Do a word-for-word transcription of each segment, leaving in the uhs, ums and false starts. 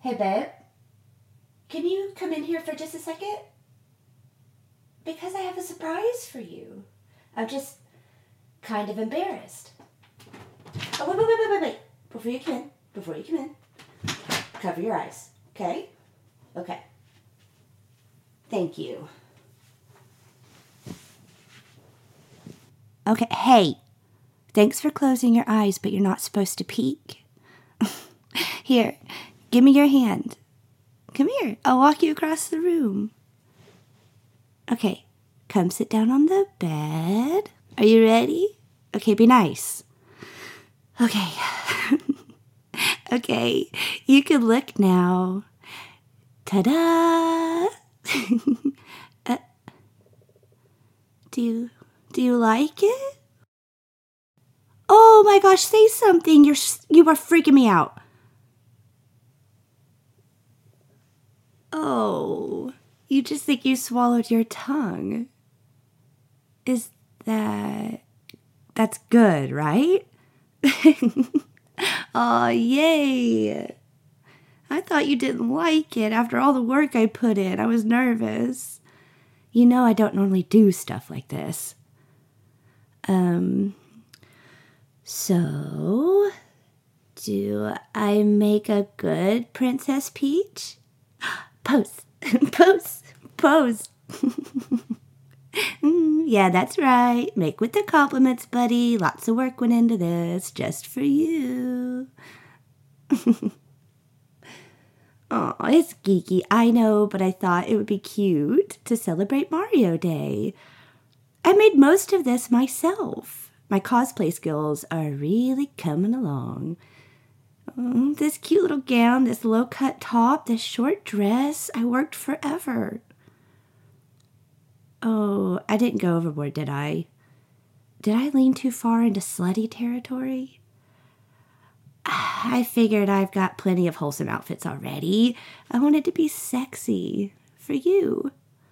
Hey, babe, can you come in here for just a second? Because I have a surprise for you. I'm just kind of embarrassed. Oh, wait, wait, wait, wait, wait, wait. Before you come in, before you come in, cover your eyes, okay? Okay. Thank you. Okay, hey. Thanks for closing your eyes, but you're not supposed to peek. Here, give me your hand. Come here, I'll walk you across the room. Okay, come sit down on the bed. Are you ready? Okay, be nice. Okay. Okay, you can look now. Ta-da! uh, do you, do you like it? Oh my gosh, say something. You're, you are freaking me out. Oh, you just think you swallowed your tongue. Is that... That's good, right? Aw, yay. I thought you didn't like it after all the work I put in. I was nervous. You know I don't normally do stuff like this. Um, so, do I make a good Princess Peach? Pose, pose, pose. Yeah, that's right. Make with the compliments, buddy. Lots of work went into this, just for you. Oh, it's geeky, I know, but I thought it would be cute to celebrate Mario Day. I made most of this myself. My cosplay skills are really coming along. Oh, this cute little gown, this low-cut top, this short dress, I worked forever. Oh, I didn't go overboard, did I? Did I lean too far into slutty territory? I figured I've got plenty of wholesome outfits already. I wanted to be sexy for you.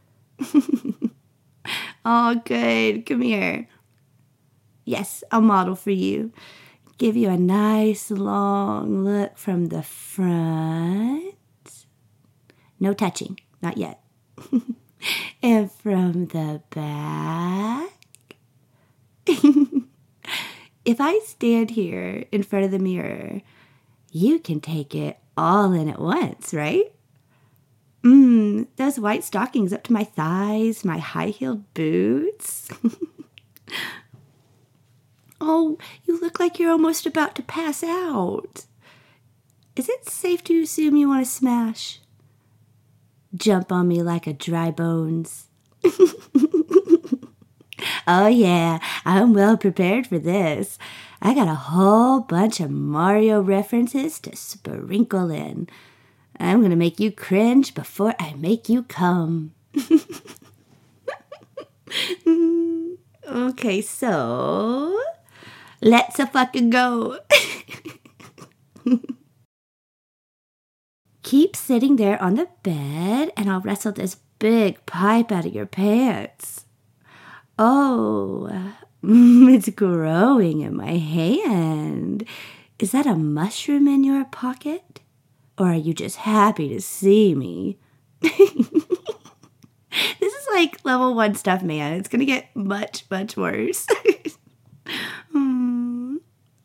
Oh, good. Come here. Yes, I'll model for you. Give you a nice long look from the front. No touching, not yet. And from the back. If I stand here in front of the mirror, you can take it all in at once, right? Mmm, those white stockings up to my thighs, my high-heeled boots. Oh, you look like you're almost about to pass out. Is it safe to assume you want to smash? Jump on me like a dry bones. Oh yeah, I'm well prepared for this. I got a whole bunch of Mario references to sprinkle in. I'm gonna make you cringe before I make you come. Okay, so let's a fucking go. Keep sitting there on the bed and I'll wrestle this big pipe out of your pants. Oh, it's growing in my hand. Is that a mushroom in your pocket? Or are you just happy to see me? This is like level one stuff, man. It's going to get much, much worse. hmm.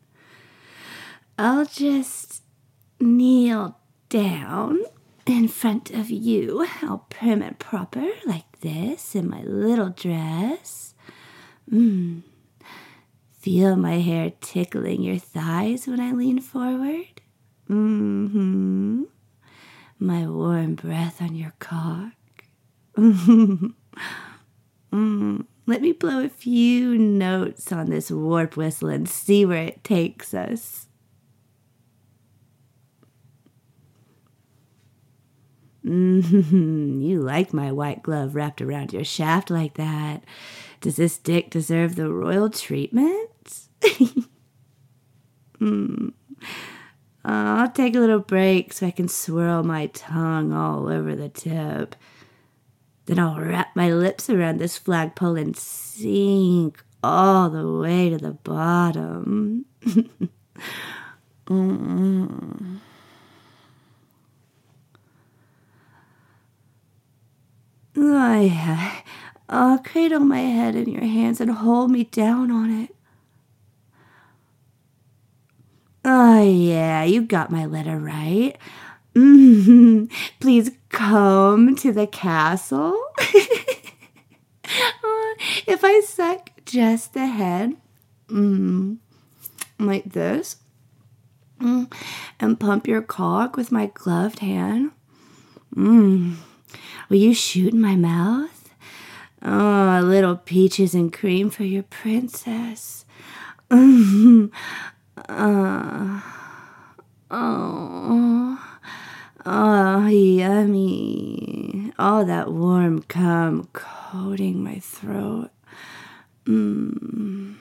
I'll just kneel down in front of you, all prim and proper, like this, in my little dress. Mmm. Feel my hair tickling your thighs when I lean forward? Mm-hmm. My warm breath on your cock. mm. Let me blow a few notes on this warp whistle and see where it takes us. Mm-hmm. You like my white glove wrapped around your shaft like that. Does this dick deserve the royal treatment? mm. uh, I'll take a little break so I can swirl my tongue all over the tip. Then I'll wrap my lips around this flagpole and sink all the way to the bottom. mm. Oh, yeah. Oh, cradle my head in your hands and hold me down on it. Oh, yeah, you got my letter right. Mm-hmm. Please come to the castle. Oh, if I suck just the head, mm, like this, mm, and pump your cock with my gloved hand, mm, will you shoot in my mouth? Oh, little peaches and cream for your princess. Mm, uh, oh, oh, yummy. All that warm cum coating my throat. Mmm.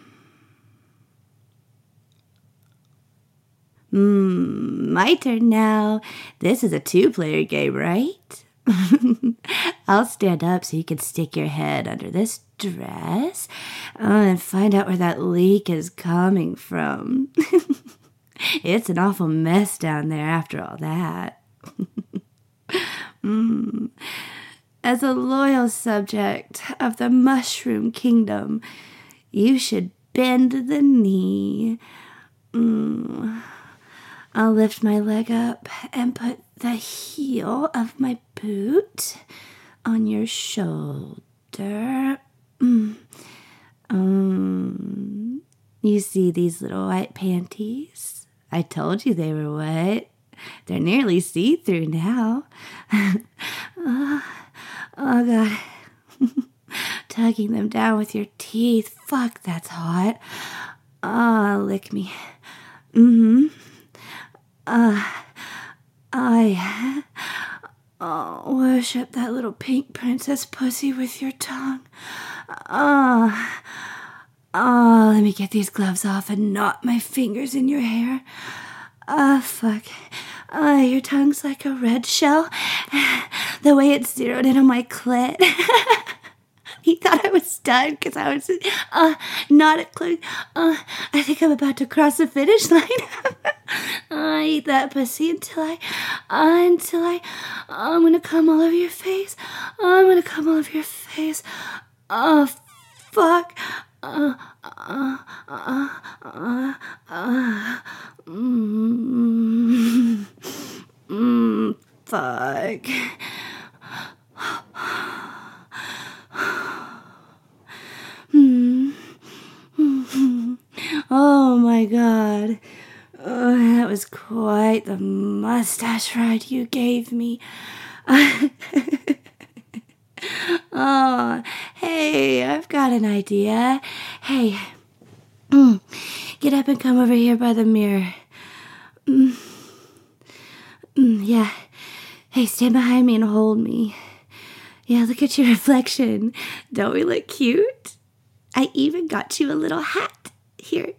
Mmm, my turn now. This is a two-player game, right? I'll stand up so you can stick your head under this dress uh, and find out where that leak is coming from. It's an awful mess down there after all that. mm. As a loyal subject of the Mushroom Kingdom, you should bend the knee. Mm. I'll lift my leg up and put the heel of my boot on your shoulder. Mm. Um, you see these little white panties? I told you they were wet. They're nearly see-through now. oh, oh, God. Tugging them down with your teeth. Fuck, that's hot. Ah, oh, lick me. Mm-hmm. Uh, I oh, worship that little pink princess pussy with your tongue. Oh, oh, let me get these gloves off and knot my fingers in your hair. Ah, oh, fuck. Oh, your tongue's like a red shell. The way it's zeroed in on my clit. He thought I was done because I was uh, not at close. Uh, I think I'm about to cross the finish line. I eat that pussy until I, uh, until I, uh, I'm gonna come all over your face. Uh, I'm gonna come all over your face. Oh, fuck. Uh, uh, uh, uh, uh, mm, mm, fuck. Oh my God. Oh, that was quite the mustache ride you gave me. Oh, hey, I've got an idea. Hey, mm, get up and come over here by the mirror. Mm, mm, yeah. Hey, stand behind me and hold me. Yeah, look at your reflection. Don't we look cute? I even got you a little hat. Here.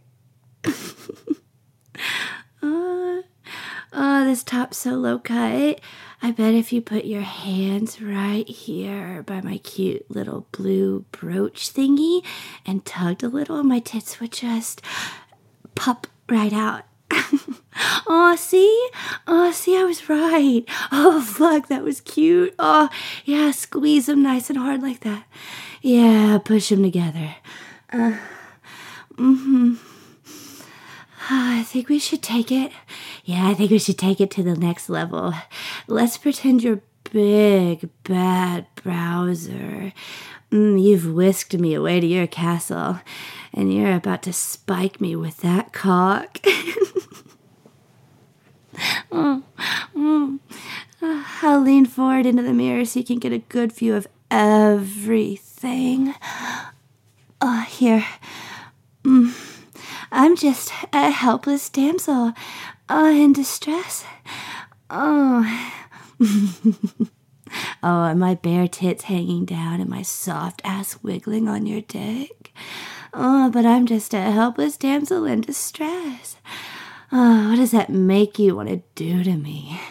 oh, oh, this top's so low cut. I bet if you put your hands right here by my cute little blue brooch thingy and tugged a little, my tits would just pop right out. Oh, see? Oh, see, I was right. Oh, fuck, that was cute. Oh, yeah, squeeze them nice and hard like that. Yeah, push them together. Uh, mm-hmm. I think we should take it. Yeah, I think we should take it to the next level. Let's pretend you're big, bad Browser. Mm, you've whisked me away to your castle, and you're about to spike me with that cock. oh, mm. uh, I'll lean forward into the mirror so you can get a good view of everything. Oh, here. Mm. I'm just a helpless damsel uh, in distress. Oh. Oh, and my bare tits hanging down and my soft ass wiggling on your dick. Oh, but I'm just a helpless damsel in distress. Oh, what does that make you want to do to me?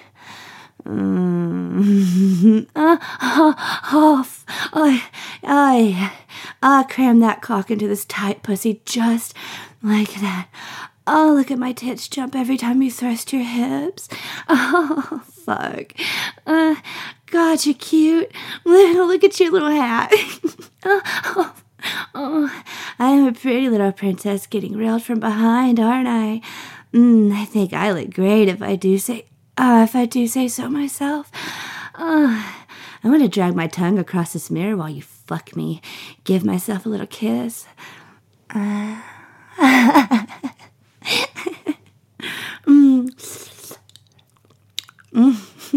Mm. uh, oh, oh, oh, I, I cram that cock into this tight pussy just like that. Oh, look at my tits jump every time you thrust your hips. Oh, fuck. Uh, God, you're cute. Look at your little hat. oh, oh, oh, I'm a pretty little princess getting railed from behind, aren't I? Mm, I think I look great if I do say, uh, if I do say so myself. Uh, I'm gonna drag my tongue across this mirror while you fuck me. Give myself a little kiss. Uh, mm. Mm.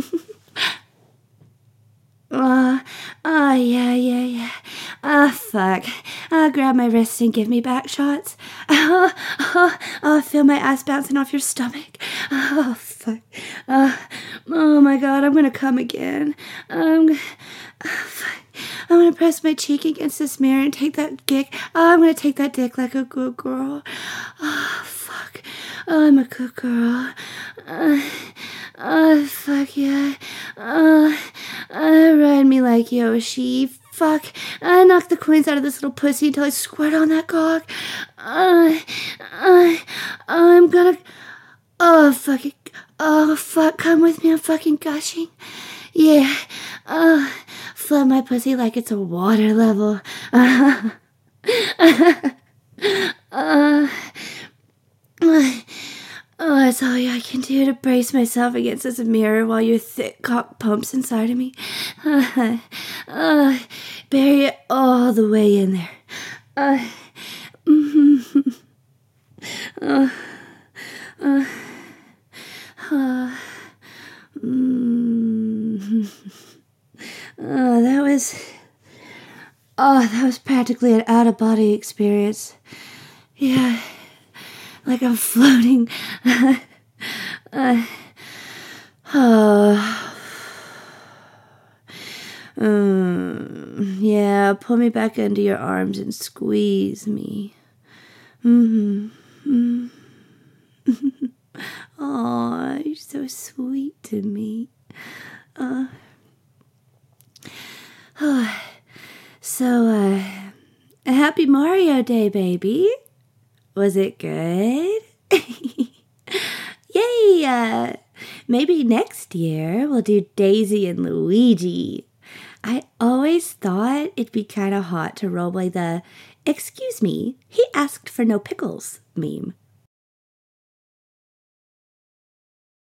Uh, oh, yeah, yeah, yeah. Ah, oh, fuck. Ah, oh, grab my wrist and give me back shots. Oh, oh, oh, feel my ass bouncing off your stomach. Oh, fuck. Uh, oh, my God, I'm gonna come again. Um, oh, fuck. I'm gonna press my cheek against this mirror and take that dick. Oh, I'm gonna take that dick like a good girl. Oh, fuck. Oh, I'm a good girl. Uh, oh, fuck yeah. Oh, uh, ride me like Yoshi. Fuck. I knock the coins out of this little pussy until I squirt on that cock. Uh, uh, I'm gonna... Oh, fuck it. Oh, fuck. Come with me. I'm fucking gushing. Yeah. Uh, flood my pussy like it's a water level. Uh, uh, uh, uh, Oh, that's all I can do to brace myself against this mirror while your thick cock pumps inside of me. Uh, uh, bury it all the way in there. Uh, mm-hmm. uh, uh, uh, mm-hmm. Oh, that was... Oh, that was practically an out-of-body experience. Yeah. Like I'm floating. uh, oh. Um, yeah, pull me back into your arms and squeeze me. Mm-hmm. Mm-hmm. Oh, you're so sweet to me. Uh, oh. So, uh, a happy Mario Day, baby. Was it good? Yay! Uh, maybe next year we'll do Daisy and Luigi. I always thought it'd be kind of hot to roleplay the "excuse me, he asked for no pickles" meme.